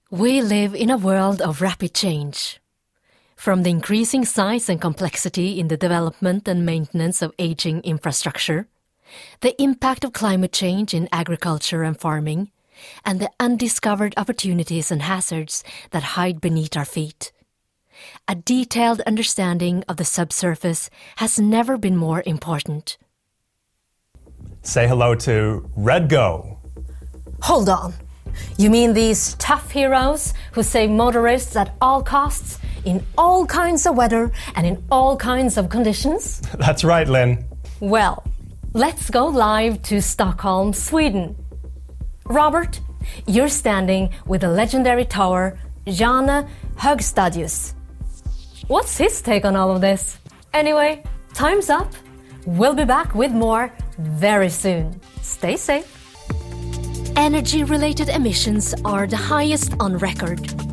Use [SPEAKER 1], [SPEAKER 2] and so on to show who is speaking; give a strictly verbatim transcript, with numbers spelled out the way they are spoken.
[SPEAKER 1] We live in a world of rapid change. From the increasing size and complexity in the development and maintenance of aging infrastructure, the impact of climate change in agriculture and farming, and the undiscovered opportunities and hazards that hide beneath our feet. A detailed understanding of the subsurface has never been more important.
[SPEAKER 2] Say hello to RedGo.
[SPEAKER 1] Hold on. You mean these tough heroes who save motorists at all costs, in all kinds of weather and in all kinds of conditions?
[SPEAKER 2] That's right, Lynn.
[SPEAKER 1] Well, let's go live to Stockholm, Sweden. Robert, you're standing with the legendary tower Jan Högstadius. What's his take on all of this? Anyway, time's up. We'll be back with more very soon. Stay safe. Energy-related emissions are the highest on record.